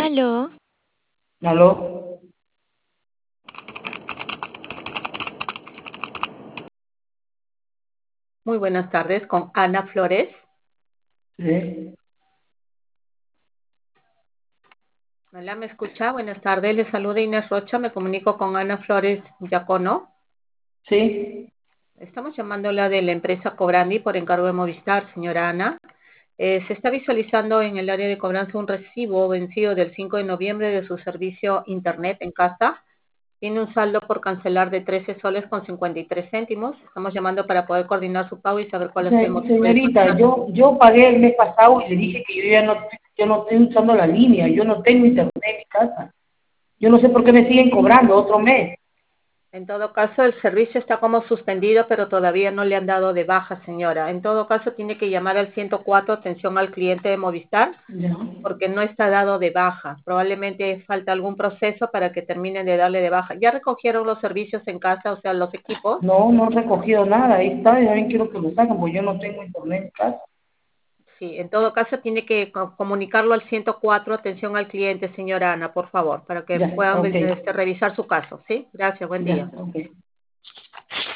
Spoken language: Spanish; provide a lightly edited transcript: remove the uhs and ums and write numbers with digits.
Aló, ¿Aló? Muy buenas tardes, con Ana Flores. Sí, Hola, ¿me escucha? Buenas tardes, le saluda Inés Rocha, me comunico con Ana Flores Yacono. sí, Estamos llamándola de la empresa Cobrandi por encargo de Movistar, señora Ana. Se está visualizando en el área de cobranza un recibo vencido del 5 de noviembre de su servicio Internet en casa. Tiene un saldo por cancelar de 13 soles con 53 céntimos. Estamos llamando para poder coordinar su pago y saber cuál ha sido el motivo de su señorita, atraso. yo pagué el mes pasado y le dije que yo no estoy usando la línea, yo no tengo internet en mi casa. Yo no sé por qué me siguen cobrando otro mes. En todo caso, el servicio está como suspendido, pero todavía no le han dado de baja, señora. En todo caso, tiene que llamar al 104, atención al cliente de Movistar, Ya. porque no está dado de baja. Probablemente falta algún proceso para que terminen de darle de baja. ¿Ya recogieron los servicios en casa, o sea, los equipos? No, no han recogido nada, ahí está, ya ven, quiero que lo saquen, porque yo no tengo internet en casa. Sí, en todo caso, tiene que comunicarlo al 104, atención al cliente, señora Ana, por favor, para que Ya, puedan ok, revisar su caso. ¿Sí? Gracias, buen ya, día. ok.